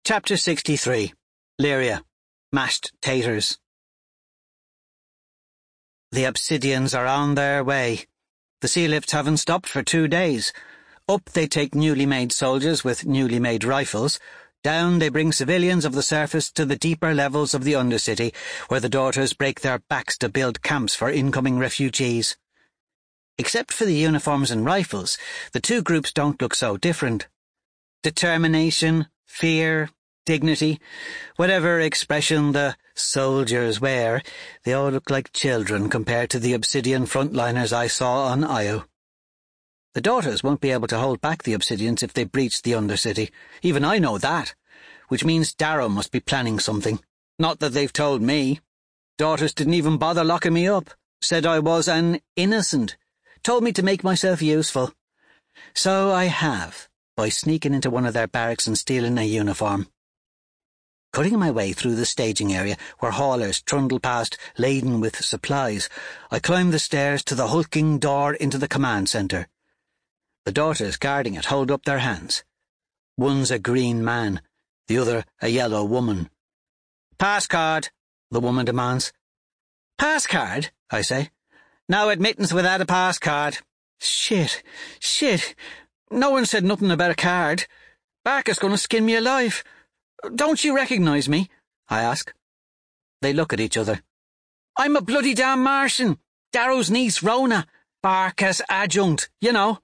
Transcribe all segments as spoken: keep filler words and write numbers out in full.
Chapter sixty-three. Lyria. Mashed taters. The Obsidians are on their way. The sea lifts haven't stopped for two days. Up they take newly made soldiers with newly made rifles. Down they bring civilians of the surface to the deeper levels of the Undercity, where the daughters break their backs to build camps for incoming refugees. Except for the uniforms and rifles, the two groups don't look so different. Determination, fear, dignity, whatever expression the soldiers wear, they all look like children compared to the Obsidian frontliners I saw on Io. The daughters won't be able to hold back the Obsidians if they breach the Undercity. Even I know that, which means Darrow must be planning something. Not that they've told me. Daughters didn't even bother locking me up. Said I was an innocent. Told me to make myself useful. So I have, by sneaking into one of their barracks and stealing a uniform. Cutting my way through the staging area, where haulers trundle past laden with supplies, I climb the stairs to the hulking door into the command centre. The daughters guarding it hold up their hands. One's a green man, the other a yellow woman. "Pass card," the woman demands. "Pass card?" I say. "No admittance without a pass card." Shit, shit. No one said nothing about a card. Barker's going to skin me alive. "Don't you recognise me?" I ask. They look at each other. "I'm a bloody damn Martian. Darrow's niece, Rona. Barker's adjunct, you know."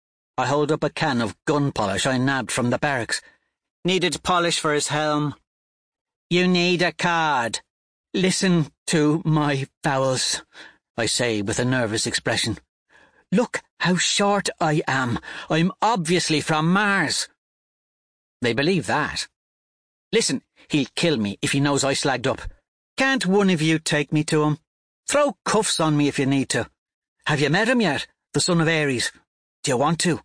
I hold up a can of gun polish I nabbed from the barracks. "Needed polish for his helm." "You need a card." "Listen to my vowels," I say with a nervous expression. "Look how short I am. I'm obviously from Mars." They believe that. "Listen, he'll kill me if he knows I slagged up. Can't one of you take me to him? Throw cuffs on me if you need to. Have you met him yet, the son of Ares? Do you want to?"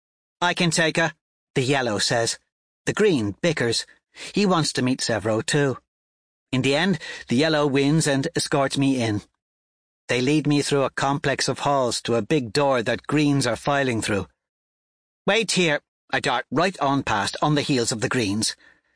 "I can take her," the yellow says. The green bickers. He wants to meet Severo too. In the end, the yellow wins and escorts me in. They lead me through a complex of halls to a big door that greens are filing through. "Wait here," I dart right on past, on the heels of the greens.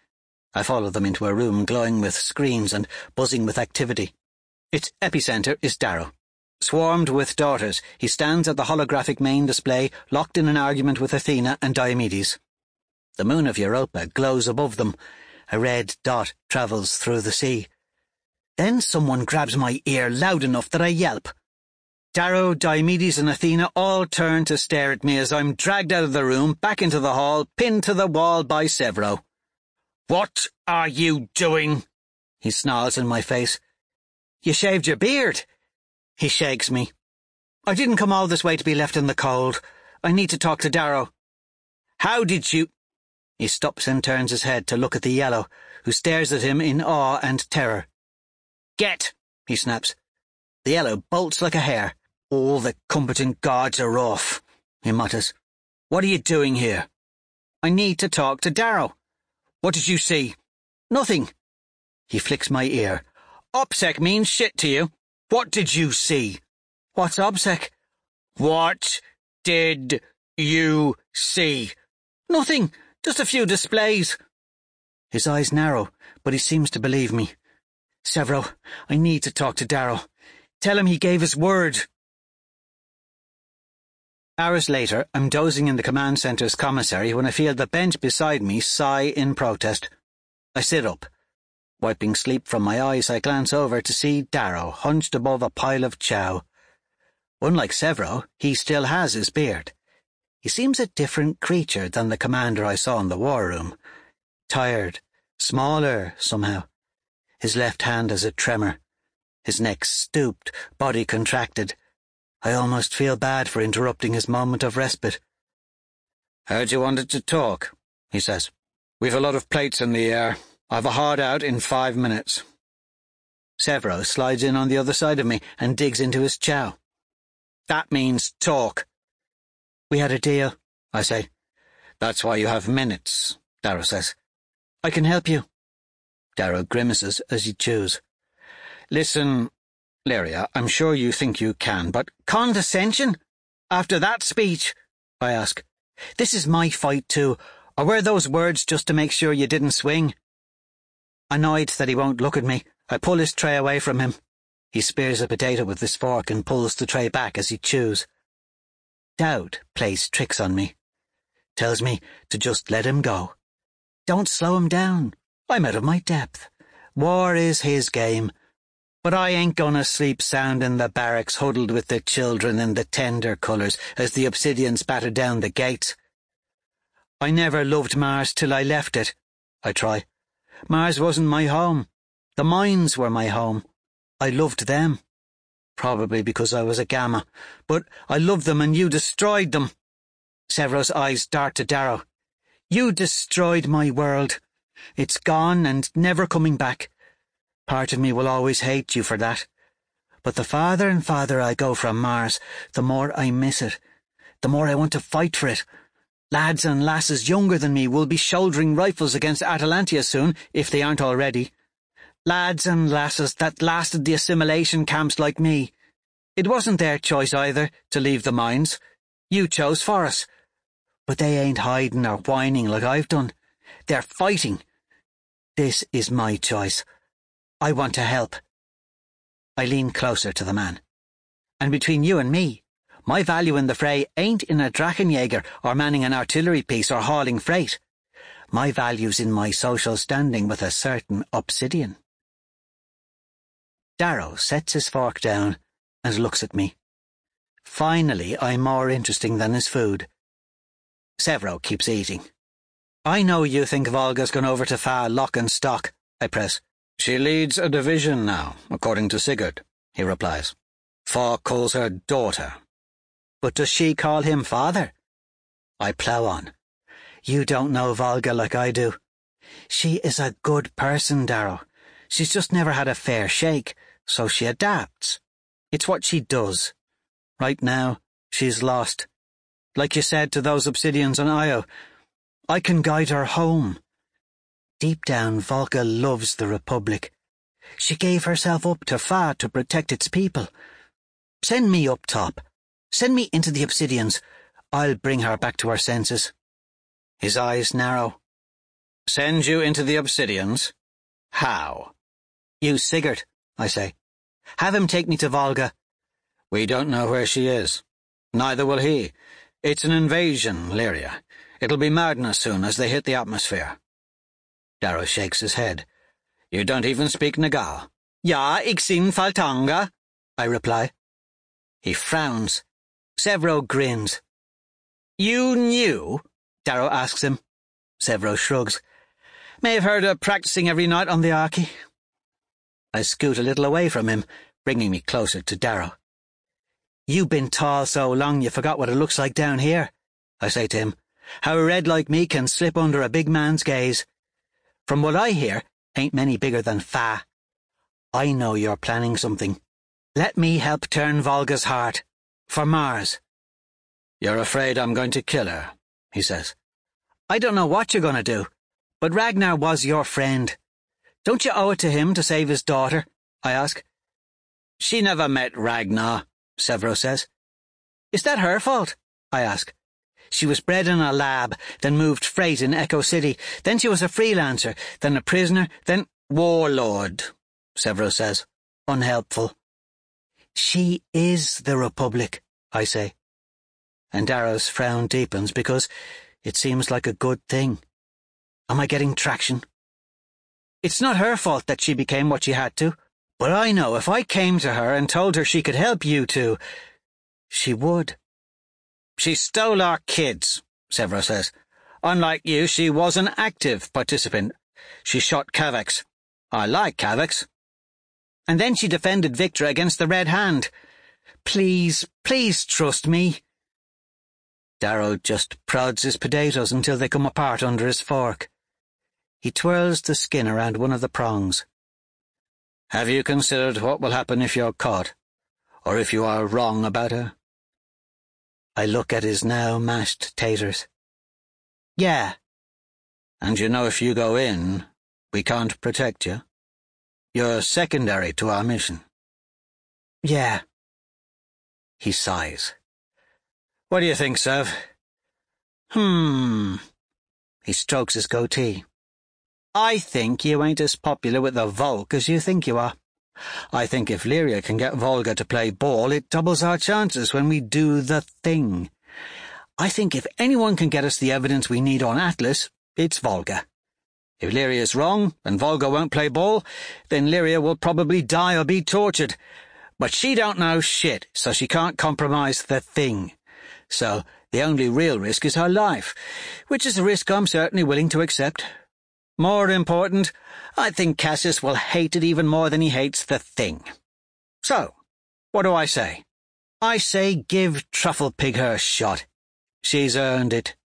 I follow them into a room glowing with screens and buzzing with activity. Its epicenter is Darrow. Swarmed with daughters, he stands at the holographic main display, locked in an argument with Athena and Diomedes. The moon of Europa glows above them. A red dot travels through the sea. Then someone grabs my ear loud enough that I yelp. Darrow, Diomedes and Athena all turn to stare at me as I'm dragged out of the room, back into the hall, pinned to the wall by Severo. "What are you doing?" he snarls in my face. "You shaved your beard." He shakes me. "I didn't come all this way to be left in the cold. I need to talk to Darrow." "How did you—" He stops and turns his head to look at the yellow, who stares at him in awe and terror. "Get!" he snaps. The yellow bolts like a hare. "All the competent guards are off," he mutters. "What are you doing here?" "I need to talk to Darrow." "What did you see?" "Nothing." He flicks my ear. "OPSEC means shit to you. What did you see?" "What's OPSEC?" "What did you see?" "Nothing. Just a few displays." His eyes narrow, but he seems to believe me. "Severo, I need to talk to Darrow. Tell him he gave his word." Hours later, I'm dozing in the command centre's commissary when I feel the bench beside me sigh in protest. I sit up. Wiping sleep from my eyes, I glance over to see Darrow hunched above a pile of chow. Unlike Severo, he still has his beard. He seems a different creature than the commander I saw in the war room. Tired, smaller somehow. His left hand has a tremor. His neck stooped, body contracted. I almost feel bad for interrupting his moment of respite. "Heard you wanted to talk," he says. "We've a lot of plates in the air. I've a hard out in five minutes." Severo slides in on the other side of me and digs into his chow. "That means talk." "We had a deal," I say. "That's why you have minutes," Darrow says. "I can help you." Darrow grimaces as he chews. "Listen, Lyria, I'm sure you think you can, but—" "Condescension? After that speech?" I ask. "This is my fight too. Or were those words just to make sure you didn't swing? Annoyed that he won't look at me, I pull his tray away from him. He spears a potato with his fork and pulls the tray back as he chews. Doubt plays tricks on me. Tells me to just let him go. Don't slow him down. I'm out of my depth. War is his game. But I ain't gonna sleep sound in the barracks huddled with the children in the tender colours as the obsidians batter down the gates. I never loved Mars till I left it, I try. Mars wasn't my home. The mines were my home. I loved them. Probably because I was a Gamma. But I loved them and you destroyed them. Severo's eyes dart to Darrow. You destroyed my world. It's gone and never coming back. Part of me will always hate you for that. But the farther and farther I go from Mars, the more I miss it. The more I want to fight for it. Lads and lasses younger than me will be shouldering rifles against Atalantia soon, if they aren't already. Lads and lasses that lasted the assimilation camps like me. It wasn't their choice either, to leave the mines. You chose for us. But they ain't hiding or whining like I've done. They're fighting. This is my choice. I want to help. I lean closer to the man. And between you and me, my value in the fray ain't in a Drachenjäger or manning an artillery piece or hauling freight. My value's in my social standing with a certain obsidian. Darrow sets his fork down and looks at me. Finally, I'm more interesting than his food. Severo keeps eating. I know you think Volga's gone over to Fa lock and stock, I press. She leads a division now, according to Sigurd, he replies. Fa calls her daughter. But does she call him father? I plough on. You don't know Volga like I do. She is a good person, Darrow. She's just never had a fair shake, so she adapts. It's what she does. Right now, she's lost. Like you said to those obsidians on Io, I can guide her home. Deep down, Volga loves the Republic. She gave herself up to Fa to protect its people. Send me up top. Send me into the obsidians. I'll bring her back to her senses. His eyes narrow. Send you into the obsidians? How? Use Sigurd, I say. Have him take me to Volga. We don't know where she is. Neither will he. It's an invasion, Lyria. It'll be madness soon as they hit the atmosphere. Darrow shakes his head. You don't even speak Nagal. Ja, ik sin Faltanga, I reply. He frowns. Severo grins. You knew? Darrow asks him. Severo shrugs. May have heard her practicing every night on the Archie. I scoot a little away from him, bringing me closer to Darrow. You've been tall so long you forgot what it looks like down here, I say to him. How a red like me can slip under a big man's gaze. From what I hear, ain't many bigger than Fa. I know you're planning something. Let me help turn Volga's heart. For Mars. You're afraid I'm going to kill her, he says. I don't know what you're going to do, but Ragnar was your friend. Don't you owe it to him to save his daughter? I ask. She never met Ragnar, Severo says. Is that her fault? I ask. She was bred in a lab, then moved freight in Echo City. Then she was a freelancer, then a prisoner, then warlord, Severo says, unhelpful. She is the Republic, I say. And Darrow's frown deepens because it seems like a good thing. Am I getting traction? It's not her fault that she became what she had to, but I know if I came to her and told her she could help you two, she would. She stole our kids, Severo says. Unlike you, she was an active participant. She shot Kaveks. I like Kaveks. And then she defended Victra against the Red Hand. Please, please trust me. Darrow just prods his potatoes until they come apart under his fork. He twirls the skin around one of the prongs. Have you considered what will happen if you're caught? Or if you are wrong about her? I look at his now mashed taters. Yeah. And you know if you go in, we can't protect you? You're secondary to our mission. Yeah. He sighs. What do you think, Sev? Hmm. He strokes his goatee. I think you ain't as popular with the Volk as you think you are. I think if Lyria can get Volga to play ball, it doubles our chances when we do the thing. I think if anyone can get us the evidence we need on Atlas, it's Volga. If Lyria's wrong, and Volga won't play ball, then Lyria will probably die or be tortured. But she don't know shit, so she can't compromise the thing. So the only real risk is her life, which is a risk I'm certainly willing to accept. More important, I think Cassius will hate it even more than he hates the thing. So, what do I say? I say give Trufflepig her shot. She's earned it.